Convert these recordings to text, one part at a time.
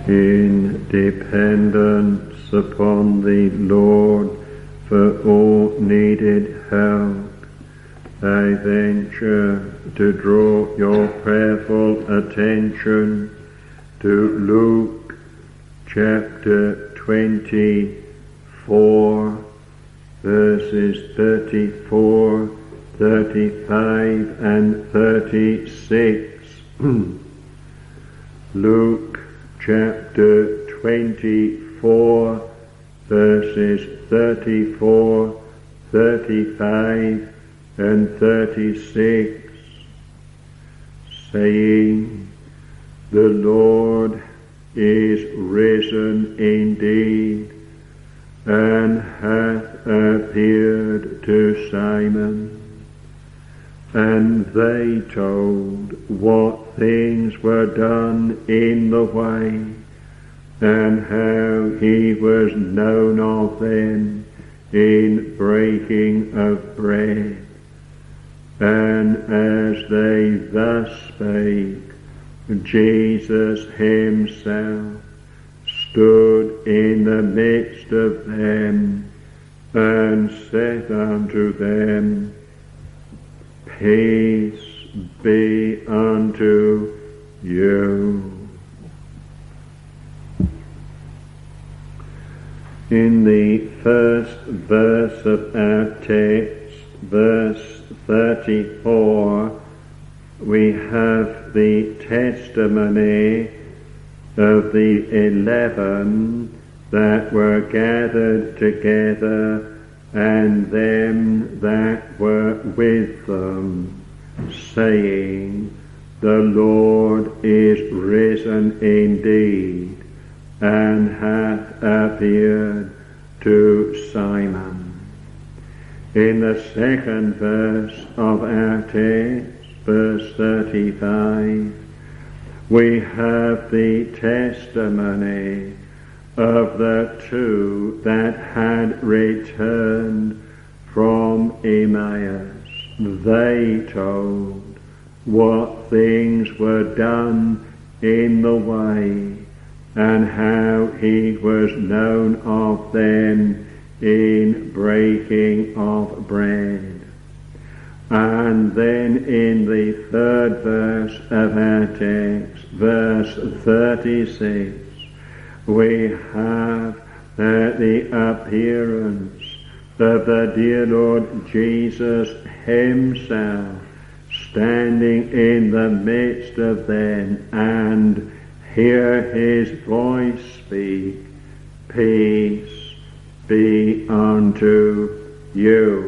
in dependence upon the Lord for all needed help, I venture to draw your prayerful attention to Luke chapter 24, verses 34, 35 and 36. Luke chapter 24, verses 34, 35 and 36, saying, "The Lord is risen indeed, and hath appeared to Simon." And they told what things were done in the way, and how he was known of them in breaking of bread. And as they thus spake, Jesus himself stood in the midst of them, and said unto them, "Peace be unto you." In the first verse of our text, verse 34, we have the testimony of the 11 that were gathered together, and them that were with them, saying, "The Lord is risen indeed, and hath appeared to Simon." In the second verse of our text, verse 35, we have the testimony of the two that had returned from Emmaus. They told what things were done in the way, and how he was known of them in breaking of bread. And then in the third verse of our text, verse 36, we have the appearance of the dear Lord Jesus himself standing in the midst of them, and hear his voice speak, "Peace be unto you."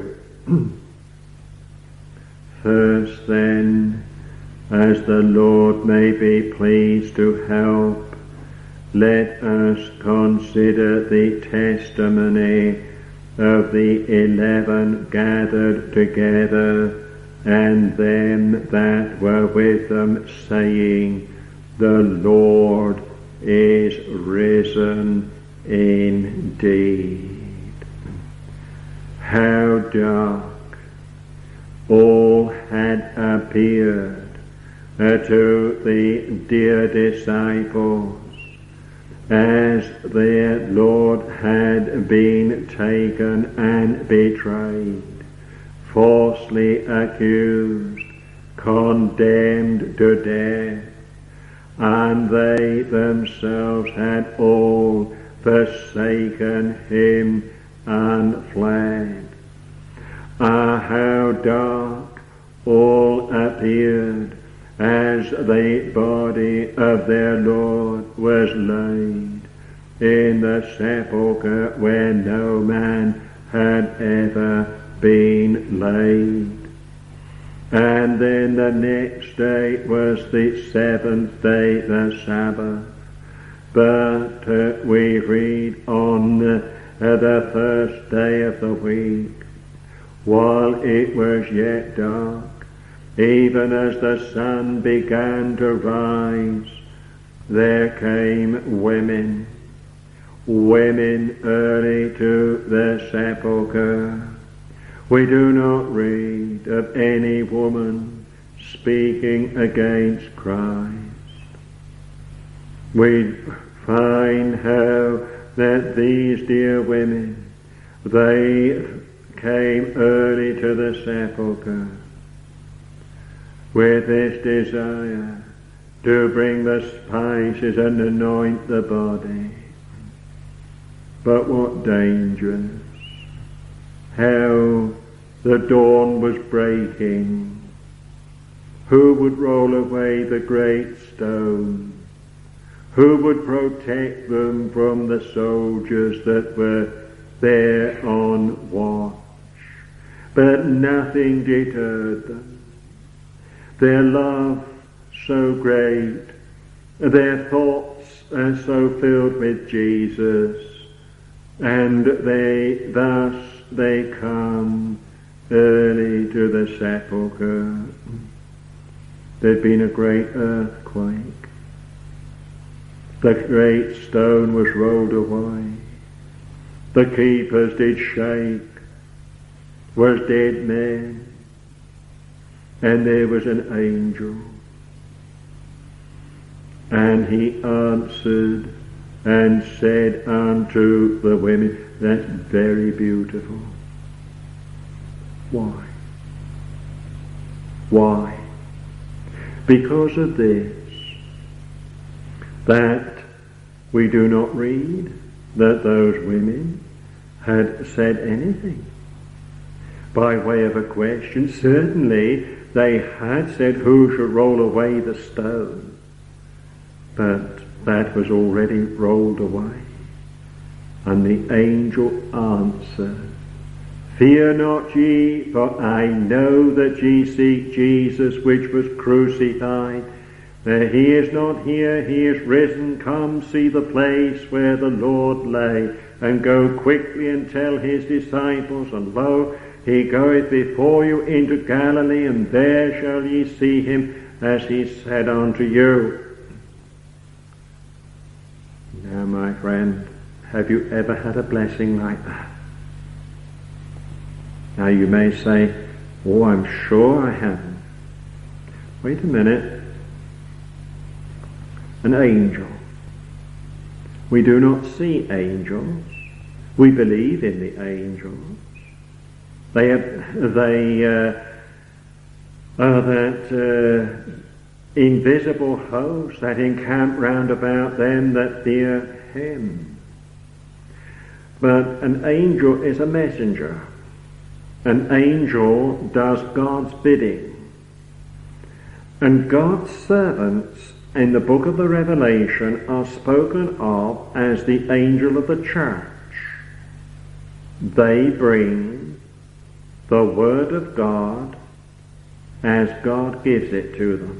First then, as the Lord may be pleased to help, let us consider the testimony of the 11 gathered together, and them that were with them, saying, "The Lord is risen indeed." How dark all had appeared to the dear disciples, as their Lord had been taken and betrayed, falsely accused, condemned to death, and they themselves had all forsaken him and fled. Ah, how dark all appeared as the body of their Lord was laid in the sepulchre where no man had ever been laid. And then the next day was the 7th day, the Sabbath. But we read on the first day of the week, while it was yet dark, even as the sun began to rise, there came women early to the sepulchre. We do not read of any woman speaking against Christ. find how that these dear women, they came early to the sepulchre with this desire to bring the spices and anoint the body. But what dangers! How the dawn was breaking. Who would roll away the great stone? Who would protect them from the soldiers that were there on watch? But nothing deterred them. Their love so great, their thoughts are so filled with Jesus, and they come early to the sepulchre. There'd been a great earthquake. The great stone was rolled away. The keepers did shake. Was dead men. And there was an angel. And he answered and said unto the women, that's very beautiful. Why? Why? Because of this, that we do not read that those women had said anything. By way of a question, certainly they had said, who should roll away the stone? But that was already rolled away. And the angel answered, fear not ye, for I know that ye seek Jesus which was crucified. He is not here, he is risen. Come see the place where the Lord lay, and go quickly and tell his disciples, and lo, he goeth before you into Galilee, and there shall ye see him as he said unto you. Now, my friend, have you ever had a blessing like that? Now you may say, oh, I'm sure I haven't. Wait a minute. An angel. We do not see angels. We believe in the angels. They are that invisible host that encamp round about them that fear him. But an angel is a messenger. An angel does God's bidding. And God's servants in the book of the Revelation are spoken of as the angel of the church. They bring the word of God as God gives it to them.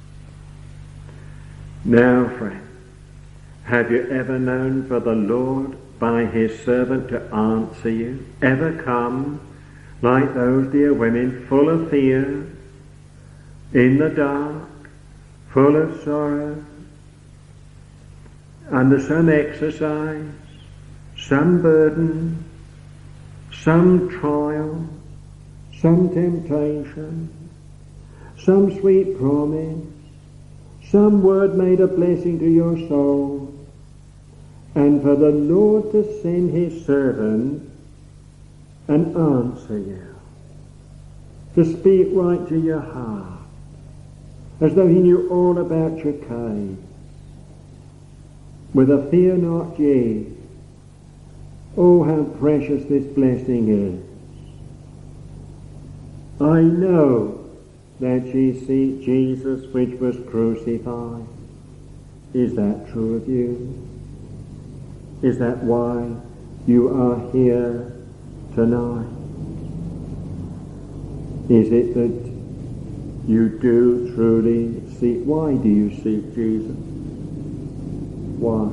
Now, friend, have you ever known for the Lord by his servant to answer you? Ever come like those dear women, full of fear, in the dark, full of sorrow, under some exercise, some burden, some trial, some temptation, some sweet promise, some word made a blessing to your soul, and for the Lord to send his servant and answer you, to speak right to your heart, as though he knew all about your case, with a fear not ye. Oh, how precious this blessing is. I know that ye see Jesus which was crucified. Is that true of you? Is that why you are here tonight? Is it that you do truly seek? Why do you seek Jesus? Why?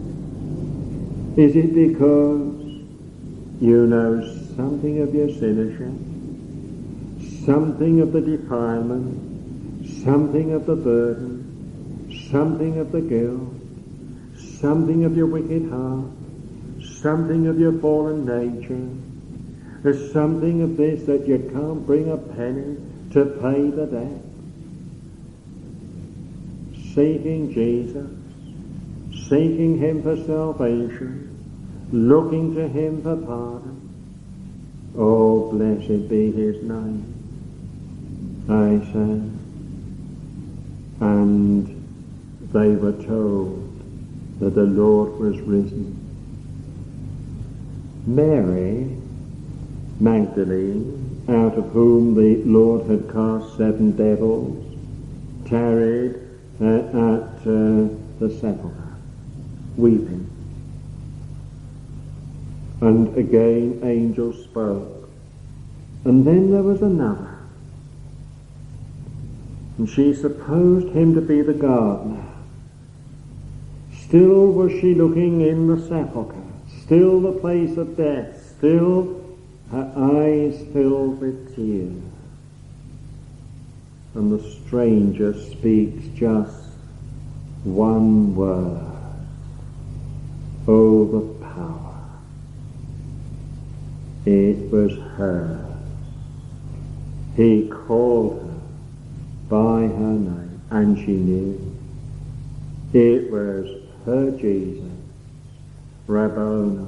Is it because you know something of your sinnership, something of the defilement, something of the burden, something of the guilt, something of your wicked heart, something of your fallen nature? There's something of this that you can't bring a penny to pay the debt. Seeking Jesus, seeking him for salvation, looking to him for pardon. Oh, blessed be his name. I say, and they were told that the Lord was risen. Mary Magdalene, out of whom the Lord had cast 7 devils, tarried at the sepulchre, weeping. And again angels spoke. And then there was another. And she supposed him to be the gardener. Still was she looking in the sepulchre, still the place of death, still her eyes filled with tears. And the stranger speaks just one word. Oh, the power. It was hers. He called her by her name, and she knew. It was her Jesus, Rabboni.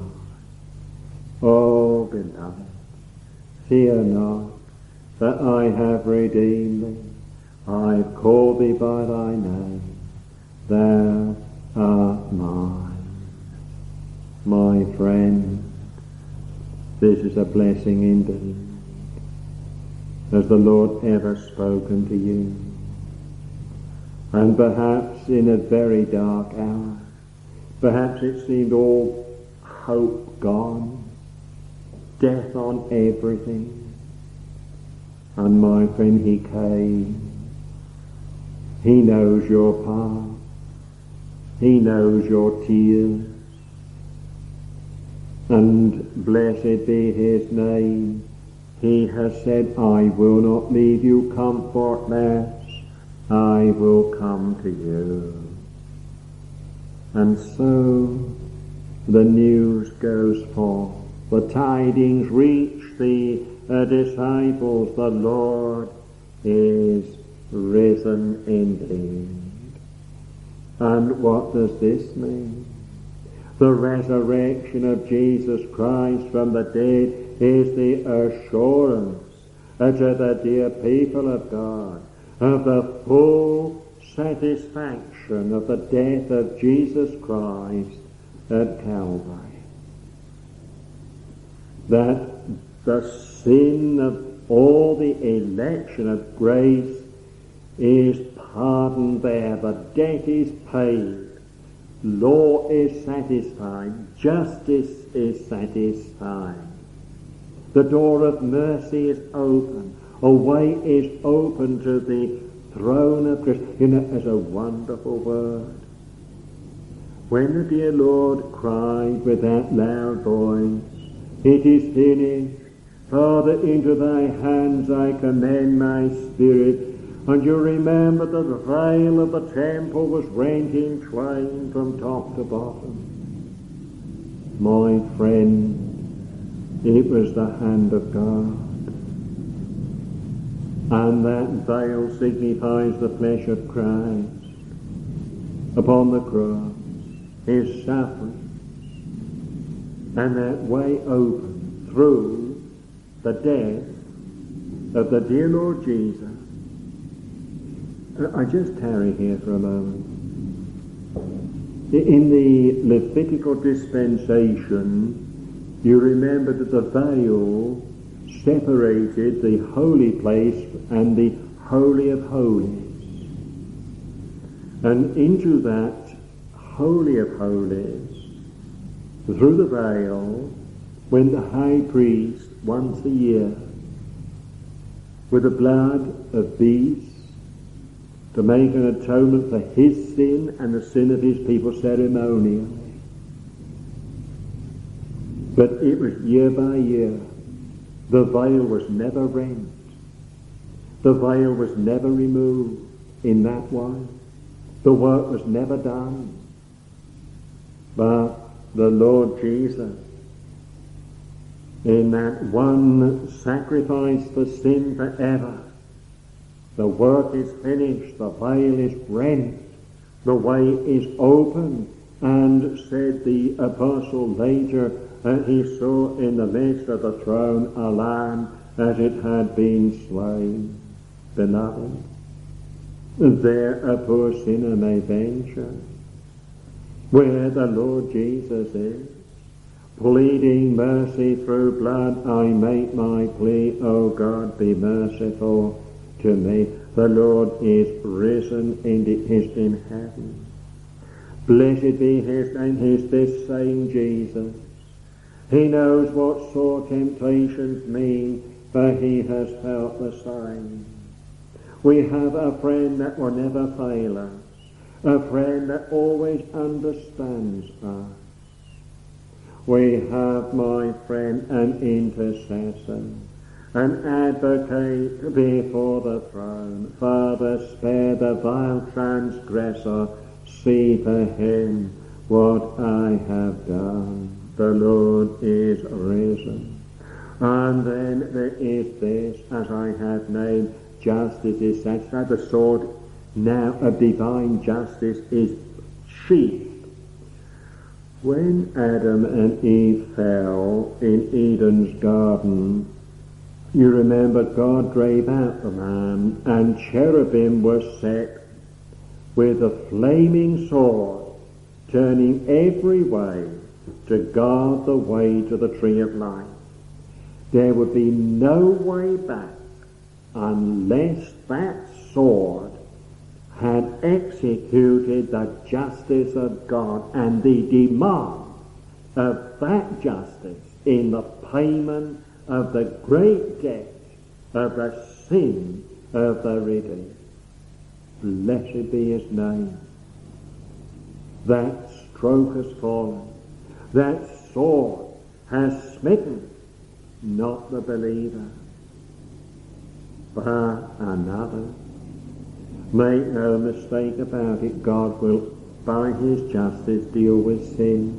Oh, beloved, fear not, that I have redeemed thee. I've called thee by thy name. Thou art mine. My friend, this is a blessing indeed. Has the Lord ever spoken to you? And perhaps in a very dark hour, perhaps it seemed all hope gone, death on everything. And my friend, he came. He knows your path. He knows your tears. And blessed be his name. He has said, I will not leave you comfortless. I will come to you. And so the news goes forth. The tidings reach the disciples. The Lord is risen indeed. And what does this mean? The resurrection of Jesus Christ from the dead is the assurance to the dear people of God of the full satisfaction of the death of Jesus Christ at Calvary. That the sin of all the election of grace is pardoned there. The debt is paid. Law is satisfied. Justice is satisfied. The door of mercy is open. A way is open to the throne of Christ. You know, as a wonderful word. When the dear Lord cried with that loud voice, it is finished. Father, into thy hands I commend my spirit. And you remember that the veil of the temple was rent in twain from top to bottom. My friend, it was the hand of God. And that veil signifies the flesh of Christ upon the cross, his suffering, and that way open through the death of the dear Lord Jesus. I just tarry here for a moment. In the Levitical dispensation, you remember that the veil separated the holy place and the Holy of Holies. And into that Holy of Holies, through the veil, went the high priest once a year with the blood of beasts, to make an atonement for his sin and the sin of his people ceremonially. But it was year by year. The veil was never rent. The veil was never removed in that one. The work was never done. But the Lord Jesus, in that one sacrifice for sin forever, the work is finished, the veil is rent, the way is open And said the apostle later that he saw in the midst of the throne a lamb as it had been slain. Beloved, there a poor sinner may venture where the Lord Jesus is, pleading mercy through blood. I make my plea, O God, be merciful to me. The Lord is risen, indeed is in heaven. Blessed be his name. He's this same Jesus. He knows what sore temptations mean, for he has felt the same. We have a friend that will never fail us, a friend that always understands us. We have, my friend, an intercessor, an advocate before the throne. Father, spare the vile transgressor. See for him what I have done. The Lord is risen. And then there is this, as I have named, justice is satisfied. The sword now of divine justice is sheathed. When Adam and Eve fell in Eden's garden, you remember God drave out the lamb, and cherubim were set with a flaming sword, turning every way to guard the way to the tree of life. There would be no way back unless that sword had executed the justice of God and the demand of that justice in the payment of the great debt of the sin of the redeemed. Blessed be his name. That stroke has fallen. That sword has smitten not the believer, but another. Make no mistake about it, God will, by his justice, deal with sin.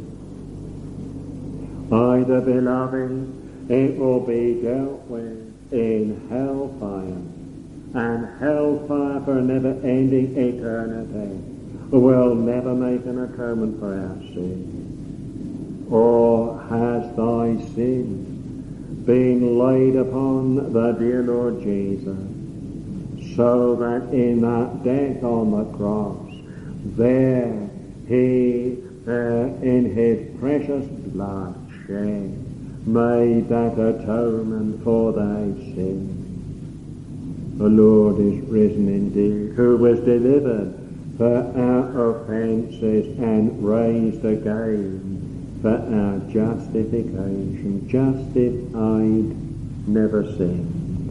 Either, beloved, it will be dealt with in hellfire, and hellfire for never-ending eternity will never make an atonement for our sin. Or has thy sin been laid upon the dear Lord Jesus, so that in that death on the cross, there he, in his precious blood shed, made that atonement for thy sin. The Lord is risen indeed, who was delivered for our offences and raised again for our justification. Justified, never sinned.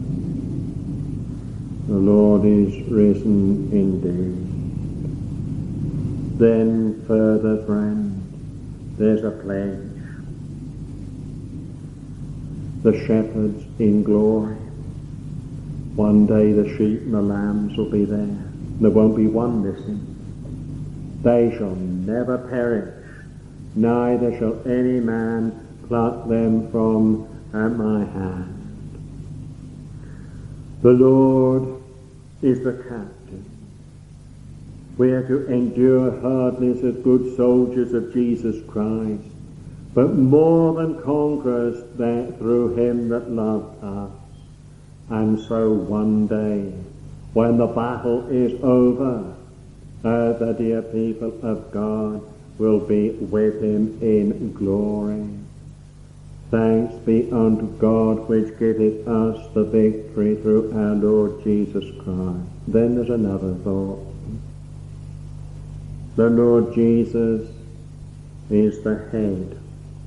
The Lord is risen indeed. Then further, friend, there's a pledge. The shepherds in glory. One day the sheep and the lambs will be there. There won't be one missing. They shall never perish, neither shall any man pluck them from my hand. The Lord is the captain. We are to endure hardness as good soldiers of Jesus Christ, but more than conquerors that through him that loved us. And so one day, when the battle is over, the dear people of God will be with him in glory. Thanks be unto God which giveth us the victory through our Lord Jesus Christ. Then there's another thought. The Lord Jesus is the head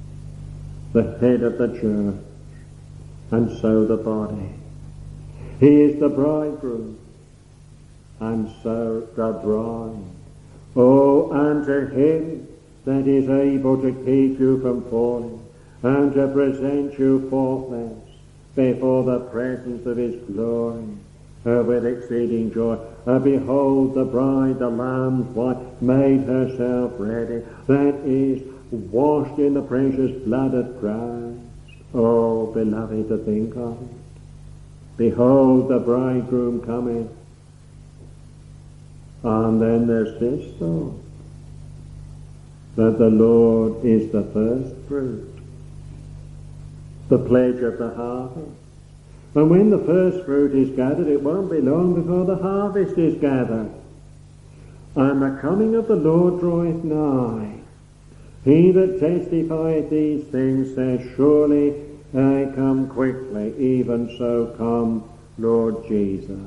of the church, and so the body. He is the bridegroom, and so the bride. Oh, unto him that is able to keep you from falling, and to present you faultless before the presence of his glory, with exceeding joy. Behold, the bride, the Lamb's wife, made herself ready, that is, washed in the precious blood of Christ. Oh, beloved, to think of it. Behold, the bridegroom cometh. And then there's this thought. that the Lord is the first fruit, the pledge of the harvest. And when the first fruit is gathered, it won't be long before the harvest is gathered. And the coming of the Lord draweth nigh. He that testifieth these things says, surely I come quickly, even so come Lord Jesus.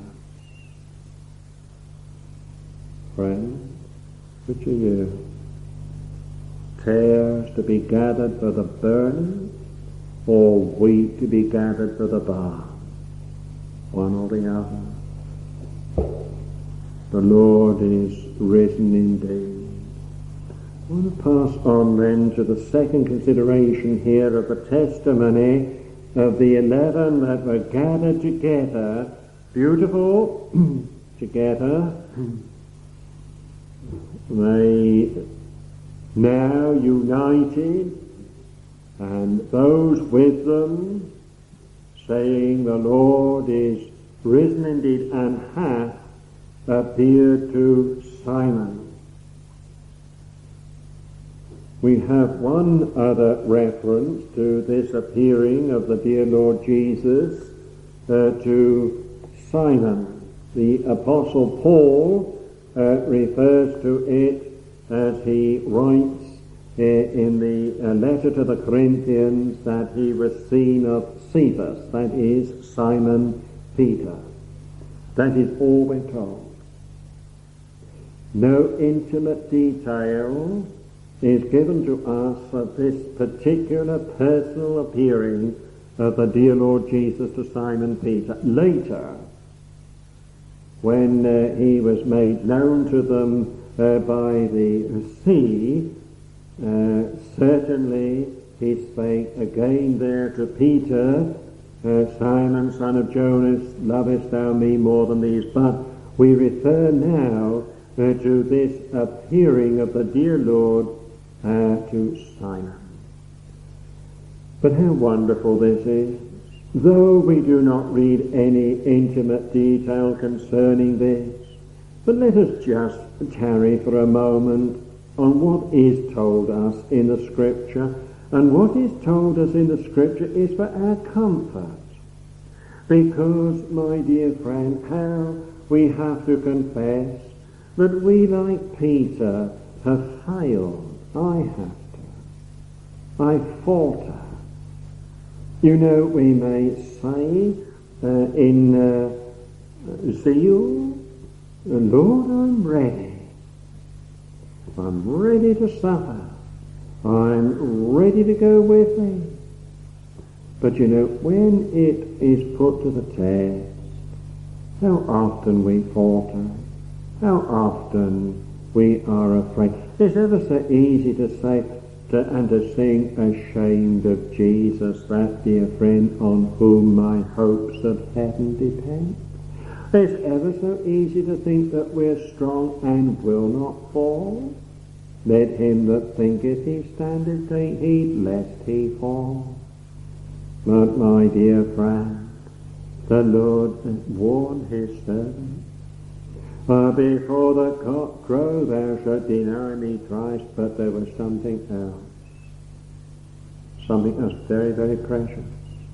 Friends, which are you? Tares to be gathered for the burning, or wheat to be gathered for the barn? One or the other. The Lord is risen indeed. I want to pass on then to the second consideration here of the testimony of the 11 that were gathered together, beautiful together. They now united, and those with them saying, the Lord is risen indeed, and hath appeared to Simon. We have one other reference to this appearing of the dear Lord Jesus to Simon. The Apostle Paul refers to it as he writes in the letter to the Corinthians that he was seen of Cephas, that is Simon Peter. That is all we're told. No intimate detail is given to us of this particular personal appearing of the dear Lord Jesus to Simon Peter. Later, when he was made known to them by the sea, certainly he spake again there to Peter, Simon, son of Jonas, lovest thou me more than these? But we refer now to this appearing of the dear Lord to Simon. But how wonderful this is. Though we do not read any intimate detail concerning this, but let us just tarry for a moment on what is told us in the Scripture. And what is told us in the Scripture is for our comfort. Because, my dear friend, how we have to confess that we, like Peter, have failed. I have to. I falter. You know, we may say in zeal, Lord, I'm ready. I'm ready to suffer. I'm ready to go with thee. But you know, when it is put to the test, how often we falter, how often we are afraid. It's ever so easy to say and to sing, ashamed of Jesus, that dear friend on whom my hopes of heaven depend. It's ever so easy to think that we're strong and will not fall. Let him that thinketh he standeth take heed lest he fall. But my dear friend, the Lord warned his servant, before the cock crow thou shalt deny me thrice. But there was something else, something that's very, very precious.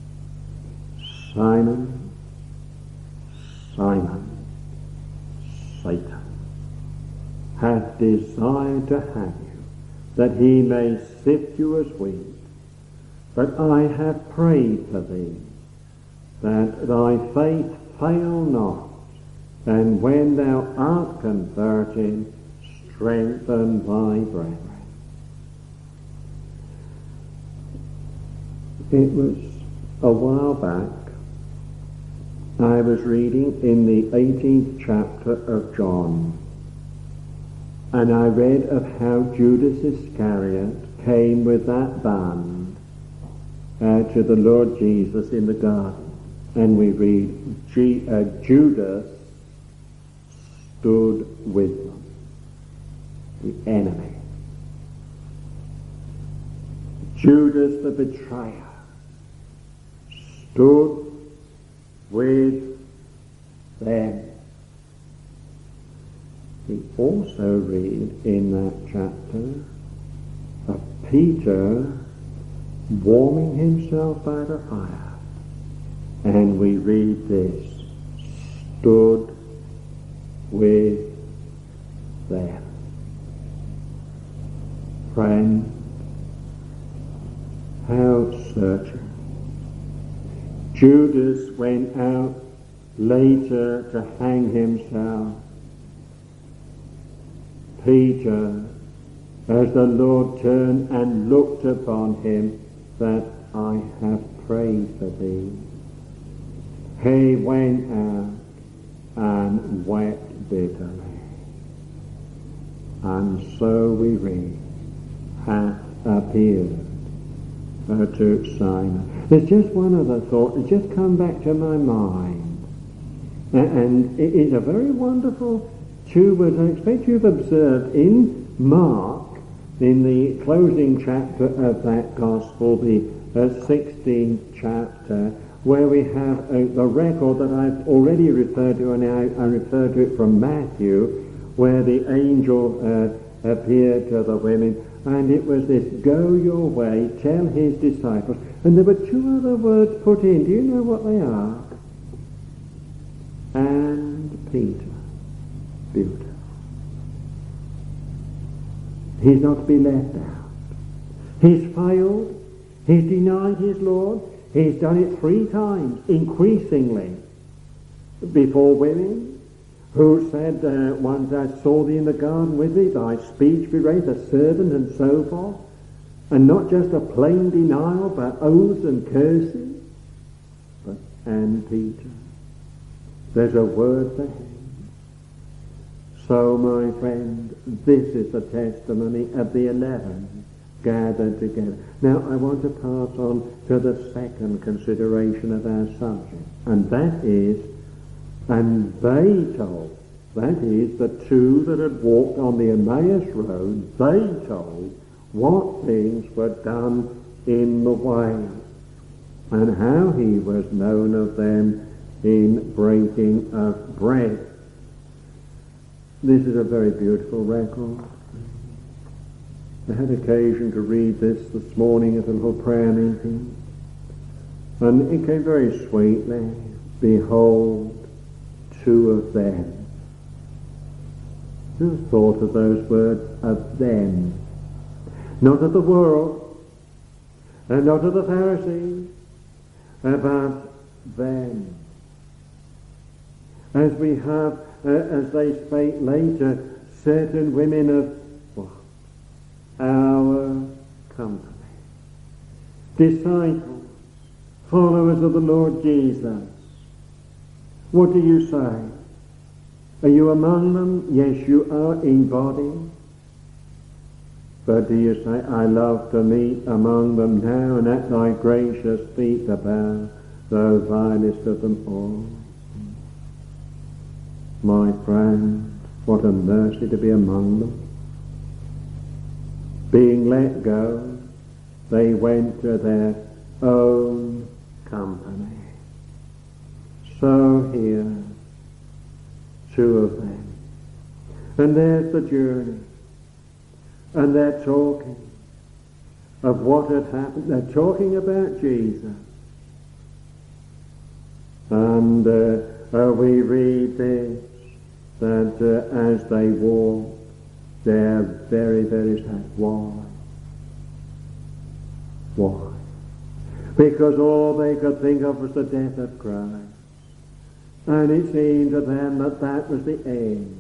Simon, Simon, Satan hath desired to have you, that he may sift you as wheat. But I have prayed for thee, that thy faith fail not, and when thou art converted, strengthen thy brethren. It was a while back, I was reading in the 18th chapter of John, and I read of how Judas Iscariot came with that band to the Lord Jesus in the garden. And we read, Judas stood with them, the enemy. Judas the betrayer stood with them. We also read in that chapter Peter warming himself by the fire. And we read this, stood with them. Friend, how searching. Judas went out later to hang himself. Peter, as the Lord turned and looked upon him, that I have prayed for thee. He went out and wept bitterly. And so we read, hath appeared to Simon. There's just one other thought that's just come back to my mind. And it is a very wonderful 2 words. I expect you've observed in Mark, in the closing chapter of that Gospel, the 16th chapter, where we have the record that I've already referred to, and I refer to it from Matthew, where the angel appeared to the women, and it was this, go your way, tell his disciples. And there were 2 other words put in. Do you know what they are? And Peter. Beautiful. He's not to be left out. He's failed. He's denied his Lord. He's done it 3 times, increasingly, before women who said, once I saw thee in the garden with thee, thy speech be raised, a servant, and so forth. And not just a plain denial, but oaths and curses. But, and Peter, there's a word for him. So, my friend, this is the testimony of the 11 gathered together. Now, I want to pass on to the second consideration of our subject, and that is, and they told, that is, the 2 that had walked on the Emmaus road, they told what things were done in the way, and how he was known of them in breaking of bread. This is a very beautiful record. I had occasion to read this morning at a little prayer meeting, and it came very sweetly. Behold, 2 of them. Who thought of those words? Of them. Not of the world, and not of the Pharisees, but them. As we have, as they spake later, certain women of our company, disciples, followers of the Lord Jesus. What do you say? Are you among them? Yes, you are in body. But do you say, I love to meet among them now, and at thy gracious feet to bow, thou vilest of them all? My friend, what a mercy to be among them. Being let go, they went to their own company. So here, 2 of them. And there's the journey. And they're talking of what had happened. They're talking about Jesus. And we read this, that as they walk, they're very, very sad. Why? Why? Because all they could think of was the death of Christ. And it seemed to them that that was the end.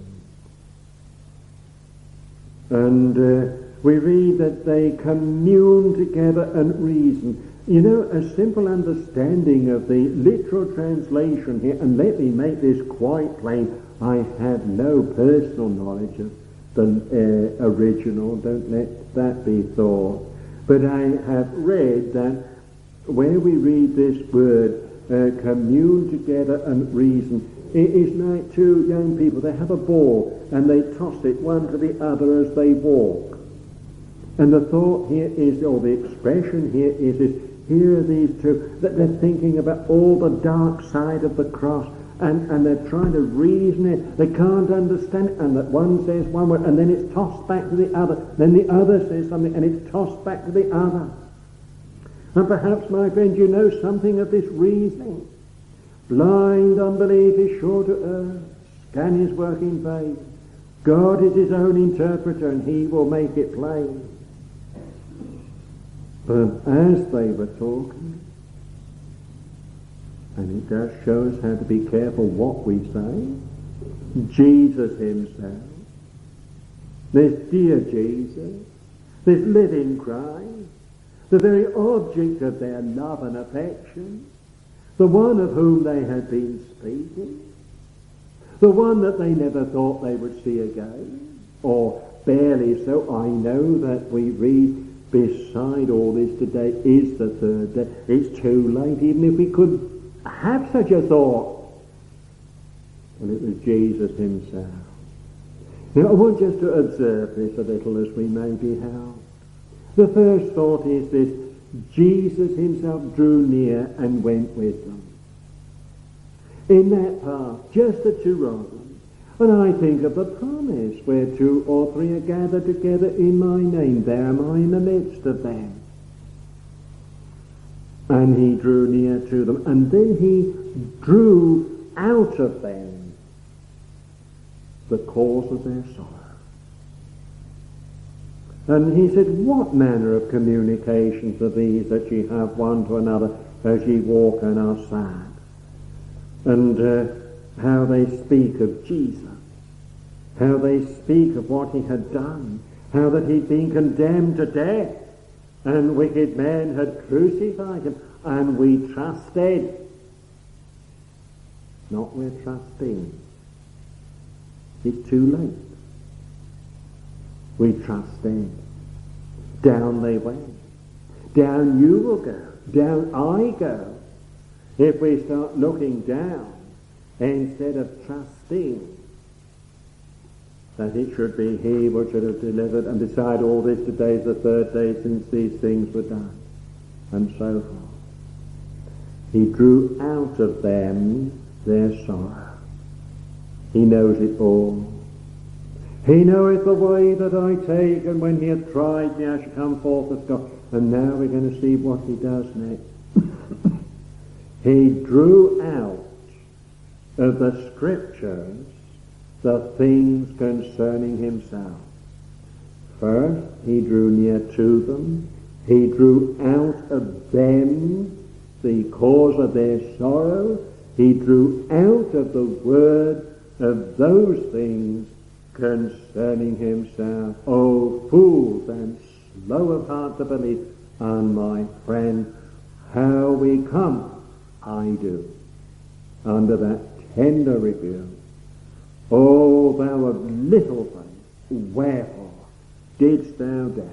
And we read that they communed together and reasoned. You know, a simple understanding of the literal translation here, and let me make this quite plain, I have no personal knowledge of the original, don't let that be thought. But I have read that where we read this word, commune together and reason, it is like 2 young people, they have a ball and they toss it one to the other as they walk. And the thought here is, or the expression here is here are these 2, that they're thinking about all the dark side of the cross and they're trying to reason it. They can't understand it, and that one says one word, and then it's tossed back to the other. Then the other says something, and it's tossed back to the other. And perhaps, my friend, you know something of this reasoning. Blind unbelief is sure to err. Scan his work in vain. God is his own interpreter, and he will make it plain. But as they were talking, and it does show us how to be careful what we say, Jesus himself, this dear Jesus, this living Christ, the very object of their love and affection, the one of whom they had been speaking, the one that they never thought they would see again, or barely so. I know that we read beside all this today is the third day. It's too late, even if we could have such a thought. And it was Jesus himself. Now I want just to observe this a little as we may be helped. The first thought is this: Jesus himself drew near and went with them. In that path, just the two of them. And I think of the promise, where two or three are gathered together in my name, there am I in the midst of them. And he drew near to them, and then he drew out of them the cause of their sorrow. And he said, what manner of communications are these that ye have one to another as ye walk and are sad? And how they speak of Jesus, how they speak of what he had done, how that he'd been condemned to death, and wicked men had crucified him, and we trusted. Not we're trusting. It's too late. We trusted. Down they went. Down you will go. Down I go. If we start looking down instead of trusting that it should be he which should have delivered, and beside all this, today is the third day since these things were done, and so forth. He drew out of them their sorrow. He knows it all. He knoweth the way that I take, and when he hath tried me, I shall come forth as God. And now we're going to see what he does next. He drew out of the Scriptures the things concerning himself. First, he drew near to them. He drew out of them the cause of their sorrow. He drew out of the word of those things concerning himself. O fools and slow of heart to believe, and my friend, how we come, I do, under that tender rebuke. O thou of little faith, wherefore didst thou doubt?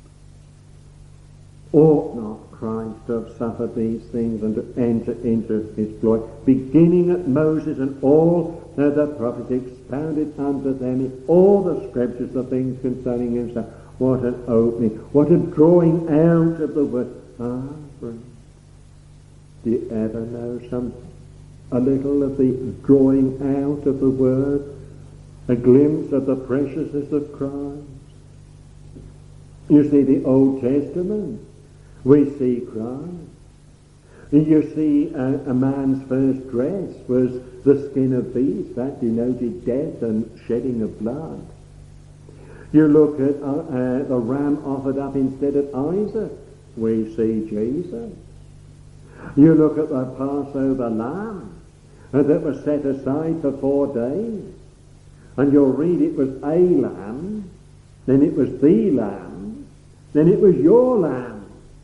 Ought not Christ to have suffered these things and to enter into his glory, beginning at Moses and all the prophets, expounded unto them in all the Scriptures the things concerning himself? What an opening, what a drawing out of the word. Ah, friend, do you ever know a little of the drawing out of the word, a glimpse of the preciousness of Christ? You see the Old Testament, we see Christ. You see a man's first dress was the skin of beasts, that denoted death and shedding of blood. You look at the ram offered up instead of Isaac, we see Jesus. You look at the Passover lamb that was set aside for 4 days, and you'll read it was a lamb, then it was the lamb, then it was your lamb,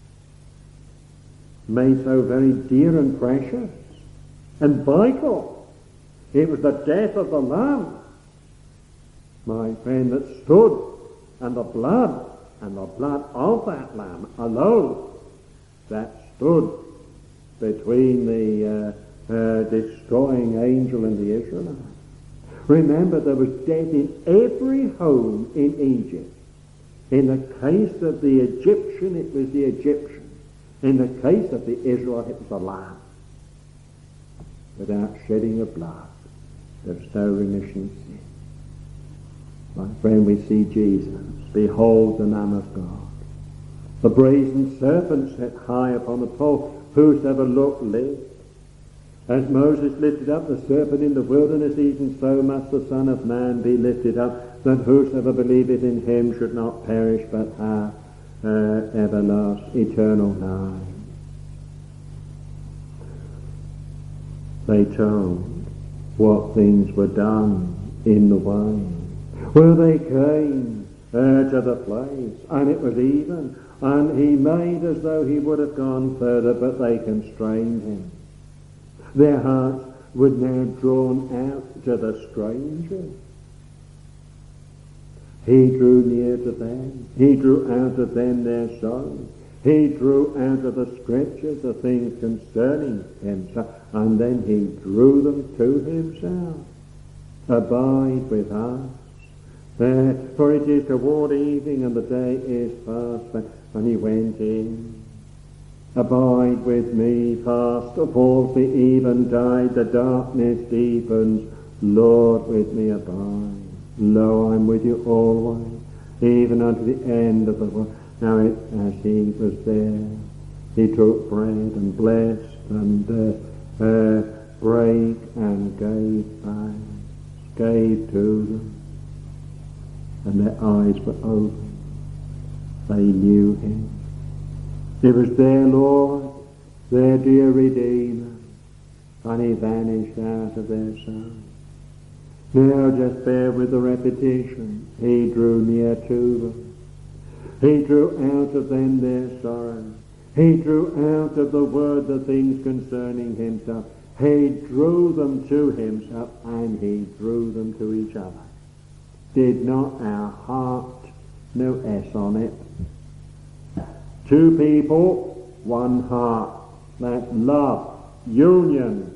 made so very dear and precious and vital. It was the death of the lamb, my friend, that stood, and the blood of that lamb alone that stood between the destroying angel and the Israelites. Remember, there was death in every home in Egypt. In the case of the Egyptian, it was the Egyptian. In the case of the Israelite, it was the lamb. without shedding of blood, there's no remission of sin. My friend, we see Jesus. Behold the Lamb of God. The brazen serpent set high upon the pole. Whosoever looked lived. As Moses lifted up the serpent in the wilderness, even so must the Son of Man be lifted up, that whosoever believeth in him should not perish, but have everlasting, eternal life. They told what things were done in the way. Well, they came to the place, and it was even, and he made as though he would have gone further, but they constrained him. Their hearts were now drawn out to the stranger. He drew near to them. He drew out of them their sorrow. He drew out of the scriptures the things concerning himself, and then he drew them to himself. Abide with us. For it is toward evening, and the day is fast spent. And he went in. Abide with me, fast falls the eventide, the darkness deepens. Lord, with me abide. Lo, I'm with you always, even unto the end of the world. Now, as he was there, he took bread and blessed and brake and gave to them. And their eyes were open. They knew him. It was their Lord, their dear Redeemer, and he vanished out of their sight. Now just bear with the repetition. He drew near to them. He drew out of them their sorrow. He drew out of the word the things concerning himself. He drew them to himself, and he drew them to each other. Did not our heart, no S on it, two people, one heart, that love, union.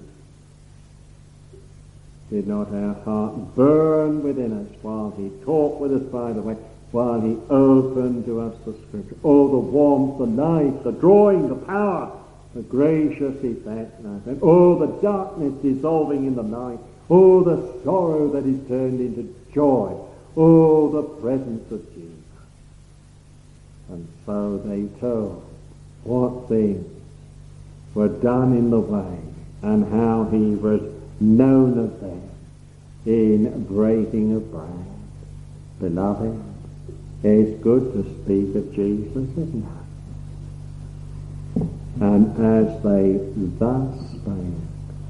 Did not our heart burn within us while he talked with us by the way, while he opened to us the scripture? Oh, the warmth, the light, the drawing, the power, the gracious effect, and oh, the darkness dissolving in the light, oh, the sorrow that is turned into joy, oh, the presence of Jesus. And so they told what things were done in the way, and how he was known of them in breaking of bread. Beloved, it's good to speak of Jesus, isn't it? And as they thus spake,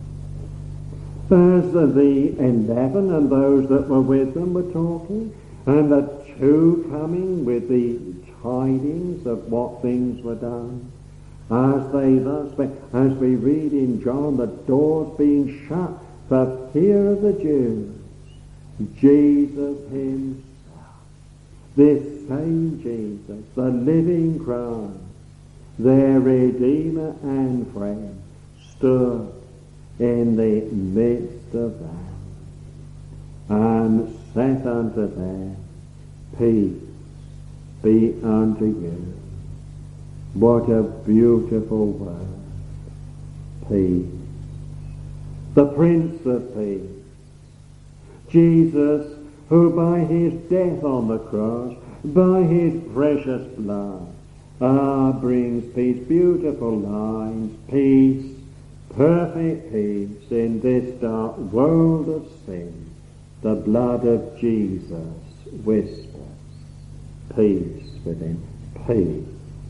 as the 11 and those that were with them were talking, and the two coming with the tidings of what things were done, as they thus spake, as we read in John, the doors being shut for fear of the Jews, Jesus himself, this same Jesus, the living Christ, their Redeemer and friend, stood in the midst of them, and said unto them, Peace be unto you. What a beautiful word. Peace. The Prince of Peace. Jesus, who by his death on the cross, by his precious blood, brings peace. Beautiful lines. Peace, perfect peace in this dark world of sin. The blood of Jesus whispers peace within. Peace.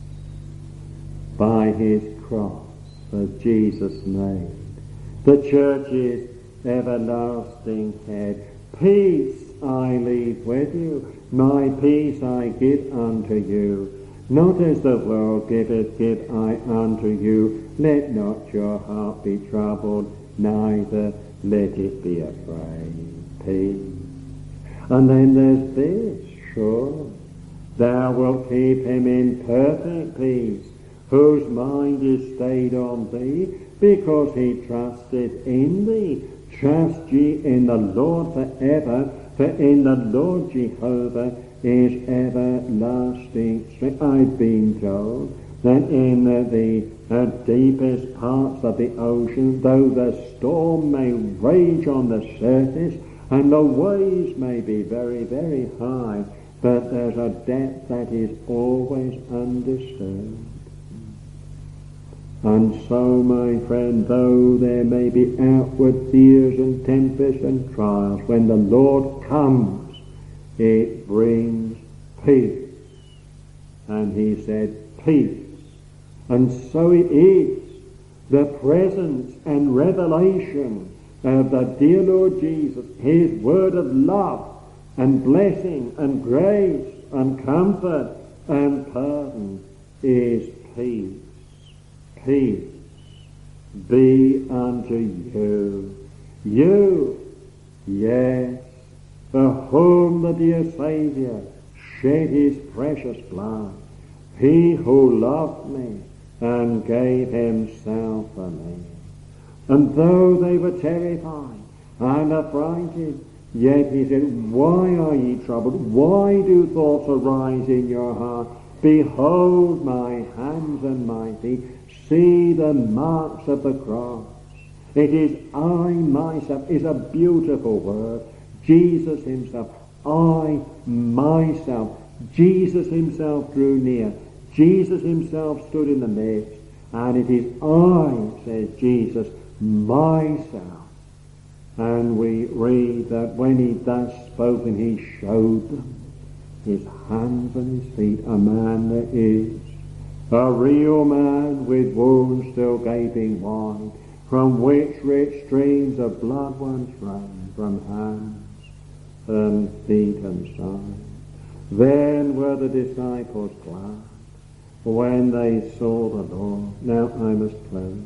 By his cross that Jesus made, the church's everlasting head. Peace I leave with you, my peace I give unto you. Not as the world giveth, give I unto you. Let not your heart be troubled, neither let it be afraid. Peace. And then there's this, sure. Thou wilt keep him in perfect peace, whose mind is stayed on thee, because he trusted in thee. Trust ye in the Lord forever, for in the Lord Jehovah is everlasting strength. I've been told that in the deepest parts of the ocean, though the storm may rage on the surface and the waves may be very, very high, but there's a depth that is always undisturbed. And so, my friend, though there may be outward fears and tempests and trials, when the Lord comes, it brings peace. And he said, peace. And so it is. The presence and revelation of the dear Lord Jesus, his word of love and blessing and grace and comfort and pardon is peace. Peace be unto you. You, yes, for whom the dear Saviour shed his precious blood, he who loved me and gave himself for me. And though they were terrified and affrighted, yet he said, why are ye troubled? Why do thoughts arise in your heart? Behold my hands and my feet. See the marks of the cross. It is I myself, is a beautiful word. Jesus himself, I myself. Jesus himself drew near. Jesus himself stood in the midst. And it is I, says Jesus, myself. And we read that when he thus spoke and he showed them his hands and his feet, a man that is, a real man with wounds still gaping wide, from which rich streams of blood once ran from hands and feet and side. Then were the disciples glad when they saw the Lord. Now I must close.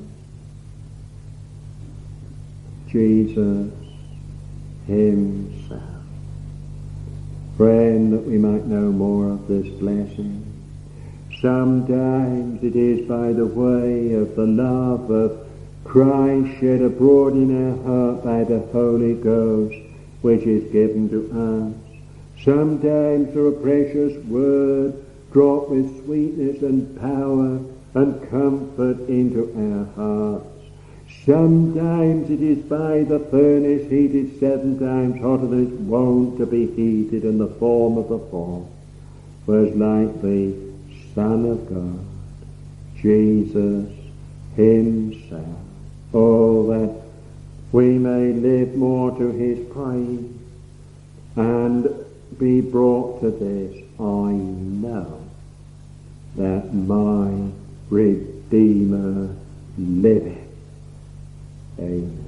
Jesus himself. Friend, that we might know more of this blessing. Sometimes it is by the way of the love of Christ shed abroad in our heart by the Holy Ghost, which is given to us. Sometimes through a precious word dropped with sweetness and power and comfort into our hearts. Sometimes it is by the furnace heated 7 times hotter than it's wont to be heated, and the form of the fourth was like the Son of God, Jesus himself. Oh, that we may live more to his praise and be brought to this. I know that my Redeemer liveth. Amen.